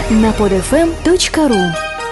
на podfm.ru.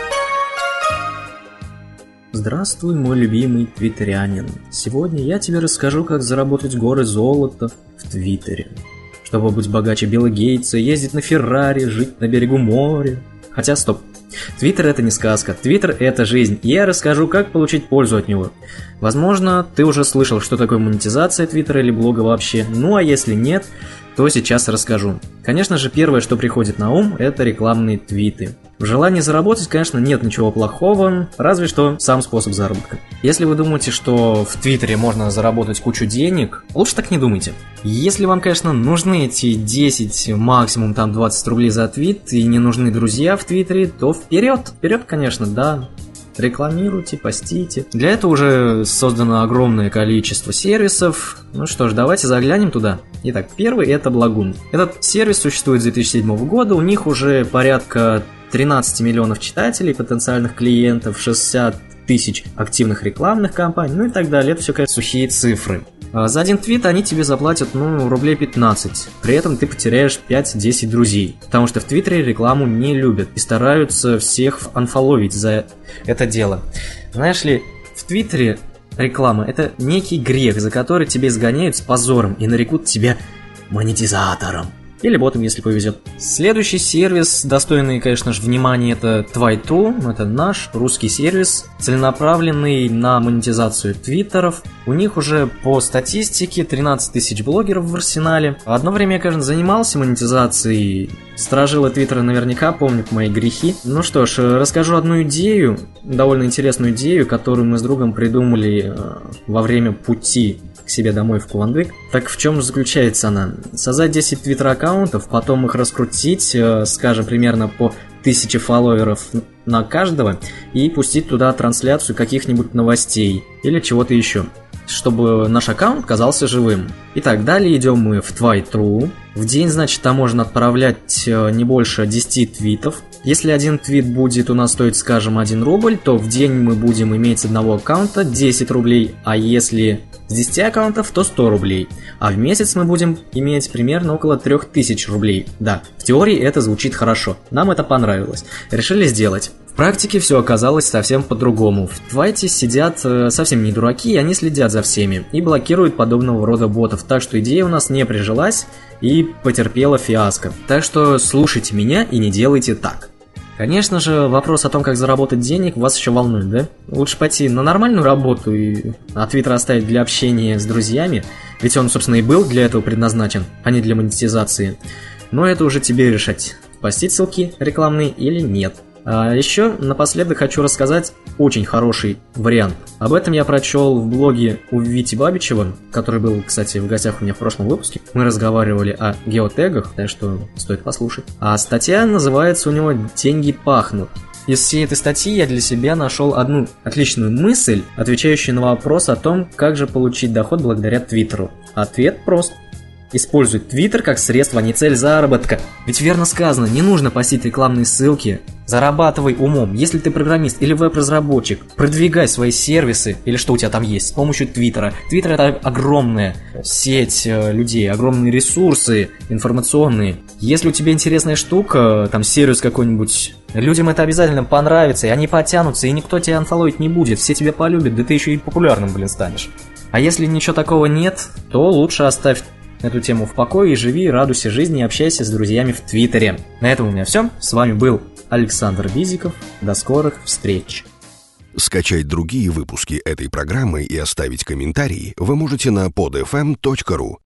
Здравствуй, мой любимый твиттерянин. Сегодня я тебе расскажу, как заработать горы золота в Твиттере. Чтобы быть богаче Билла Гейтса, ездить на Феррари, жить на берегу моря. Хотя, стоп. Твиттер — это не сказка, Твиттер — это жизнь, и я расскажу, как получить пользу от него. Возможно, ты уже слышал, что такое монетизация Твиттера или блога вообще, ну а если нет, то сейчас расскажу. Конечно же, первое, что приходит на ум, это рекламные твиты. В желании заработать, конечно, нет ничего плохого, разве что сам способ заработка. Если вы думаете, что в Твиттере можно заработать кучу денег, лучше так не думайте. Если вам, конечно, нужны эти 10, максимум там 20 рублей за твит и не нужны друзья в Твиттере, то вперед, конечно, да. Рекламируйте, постите. Для этого уже создано огромное количество сервисов. Ну что ж, давайте заглянем туда. Итак, первый — это Благун. Этот сервис существует с 2007 года, у них уже порядка 13 миллионов читателей, потенциальных клиентов, 60 тысяч активных рекламных кампаний, ну и так далее. Это все, конечно, сухие цифры. За один твит они тебе заплатят, рублей 15. При этом ты потеряешь 5-10 друзей. Потому что в Твиттере рекламу не любят и стараются всех анфоловить за это дело. Знаешь ли, в Твиттере реклама — это некий грех, за который тебя изгоняют с позором и нарекут тебя монетизатором. Или ботом, если повезет. Следующий сервис, достойный, конечно же, внимания, это Твайтру. Это наш русский сервис, целенаправленный на монетизацию твиттеров. У них уже по статистике 13 тысяч блогеров в арсенале. Одно время я, конечно, занимался монетизацией. Сторожилы Твиттера наверняка помнят мои грехи. Ну что ж, расскажу одну идею, довольно интересную идею, которую мы с другом придумали во время пути к себе домой в Кувандык. Так в чем заключается она? Создать 10 твиттер-аккаунтов, потом их раскрутить, скажем, примерно по 1000 фолловеров на каждого, и пустить туда трансляцию каких-нибудь новостей или чего-то еще, чтобы наш аккаунт казался живым. Итак, далее идем мы в Твайтру. В день, значит, там можно отправлять не больше 10 твитов. Если один твит будет у нас стоить, скажем, 1 рубль, то в день мы будем иметь с одного аккаунта 10 рублей, а если с 10 аккаунтов, то 100 рублей. А в месяц мы будем иметь примерно около 3000 рублей. Да, в теории это звучит хорошо. Нам это понравилось. Решили сделать. В практике все оказалось совсем по-другому. В Твайте сидят совсем не дураки, и они следят за всеми и блокируют подобного рода ботов. Так что идея у нас не прижилась и потерпела фиаско. Так что слушайте меня и не делайте так. Конечно же, вопрос о том, как заработать денег, вас еще волнует, да? Лучше пойти на нормальную работу и Твиттер оставить для общения с друзьями, ведь он, собственно, и был для этого предназначен, а не для монетизации. Но это уже тебе решать, постить ссылки рекламные или нет. А еще напоследок хочу рассказать очень хороший вариант. Об этом я прочел в блоге у Вити Бабичева, который был, кстати, в гостях у меня в прошлом выпуске. Мы разговаривали о геотегах, так что стоит послушать. А статья называется у него «Деньги пахнут». Из всей этой статьи я для себя нашел одну отличную мысль, отвечающую на вопрос о том, как же получить доход благодаря Твиттеру. Ответ прост. Используй Твиттер как средство, а не цель заработка. Ведь верно сказано, не нужно постить рекламные ссылки. Зарабатывай умом. Если ты программист или веб-разработчик, продвигай свои сервисы или что у тебя там есть с помощью Твиттера. Твиттер — это огромная сеть людей, огромные ресурсы информационные. Если у тебя интересная штука, там сервис какой-нибудь, людям это обязательно понравится, и они потянутся, и никто тебя анфоловить не будет, все тебя полюбят, да ты еще и популярным, станешь. А если ничего такого нет, то лучше оставь эту тему в покое и живи, радуйся жизни и общайся с друзьями в Твиттере. На этом у меня все. С вами был Александр Бизиков. До скорых встреч. Скачать другие выпуски этой программы и оставить комментарии вы можете на podfm.ru.